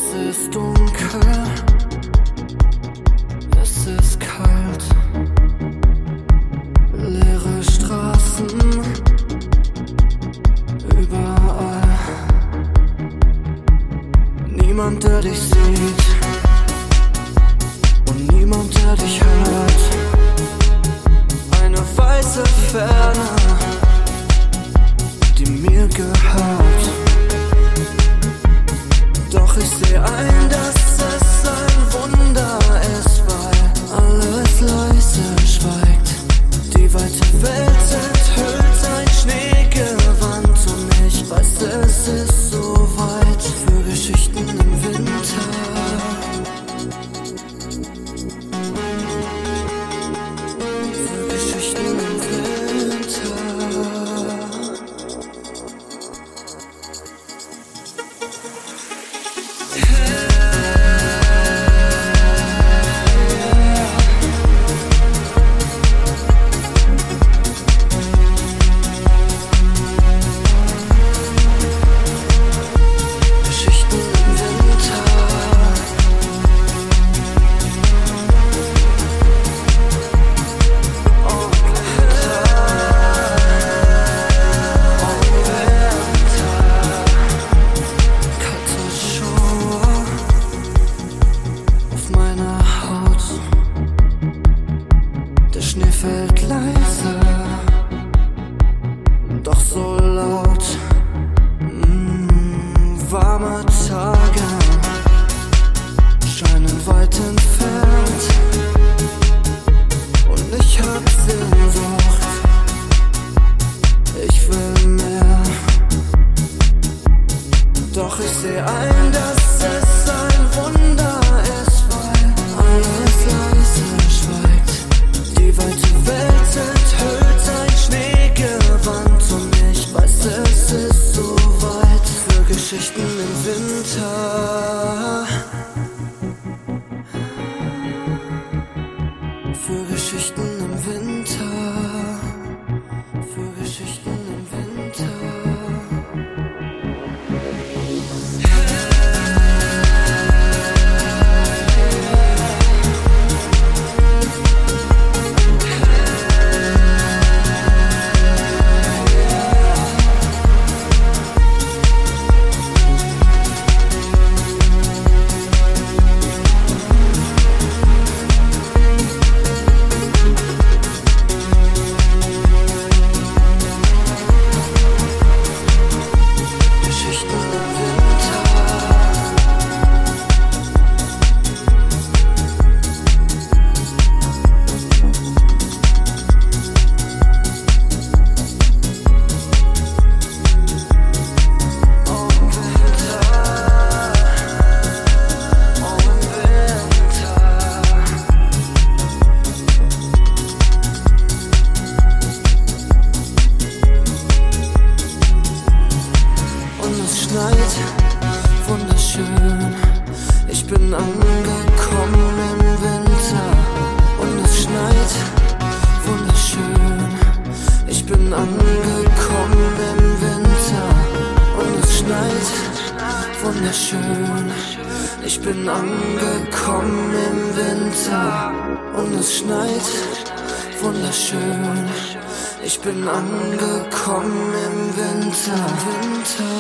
ist dunkel, es ist kalt, leere Straßen, überall. Niemand, der dich sieht und niemand, der dich hört. Eine weiße Ferne, die mir gehört. Doch ich seh ein, dass es ein Wunder ist, weil alles leise schweigt. Die weite Welt enthüllt ein Schneegewand und ich weiß, es ist so weit für Geschichten im Winter. Für Geschichten im Winter. Der Schnee fällt leise, doch so laut. Warme Tage scheinen weit entfernt und ich hab Sehnsucht, ich will mehr. Doch ich seh ein, dass es ein Wunder ist, weil alles leise schweigt. Die weite Welt enthüllt ein Schneegewand und ich weiß, es ist so weit für Geschichten im Winter. Für Geschichten im Winter. Für Geschichten im Winter. Wunderschön, ich bin angekommen im Winter und es schneit. Wunderschön, ich bin angekommen im Winter und es schneit. Wunderschön, ich bin angekommen im Winter und es schneit. Wunderschön, ich bin angekommen im Winter.